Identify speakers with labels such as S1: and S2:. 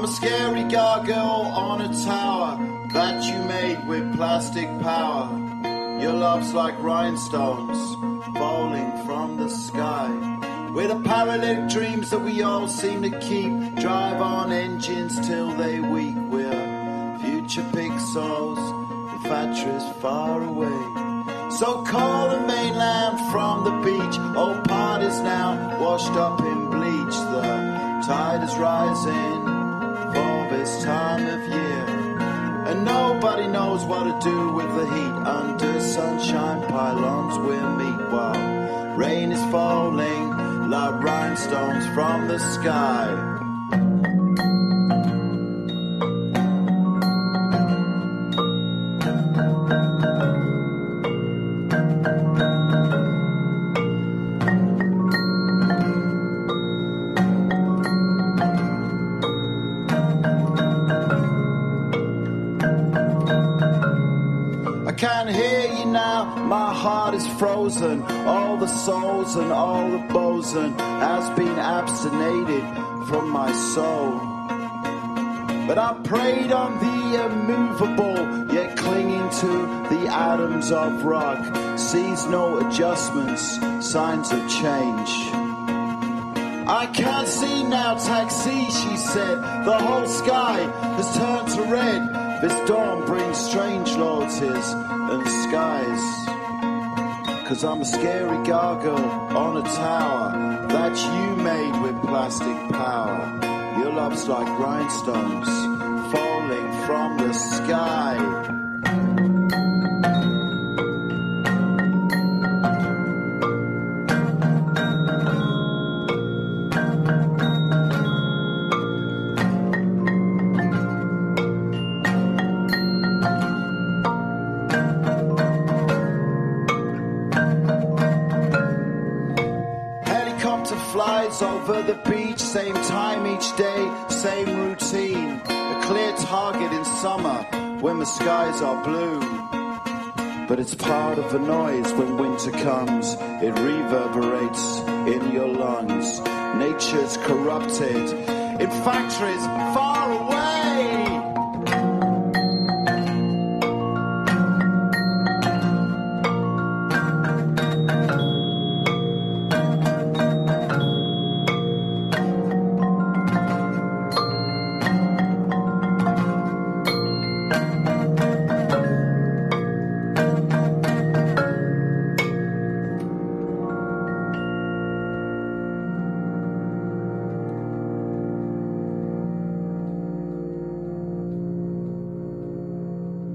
S1: I'm a scary gargoyle on a tower that you made with plastic power. Your love's like rhinestones falling from the sky. We're the paralytic dreams that we all seem to keep. Drive on engines till they weak. We're future pixels, the factory's far away. So call the mainland from the beach. Old parties now washed up in bleach. The tide is rising for this time of year, and nobody knows what to do with the heat. Under sunshine pylons we'll meet while rain is falling like rhinestones from the sky. Can't hear you now, my heart is frozen. All the souls and all the boson has been abstinated from my soul. But I prayed on the immovable, yet clinging to the atoms of rock. Sees no adjustments, signs of change. I can't see now, taxi, she said. The whole sky has turned to red. This dawn brings strange loyalties and skies. 'Cause I'm a scary gargoyle on a tower that you made with plastic power. Your love's like rhinestones falling from the sky. Flies over the beach, same time each day, same routine. A clear target in summer when the skies are blue. But it's part of the noise when winter comes. It reverberates in your lungs. Nature's corrupted in factories far away.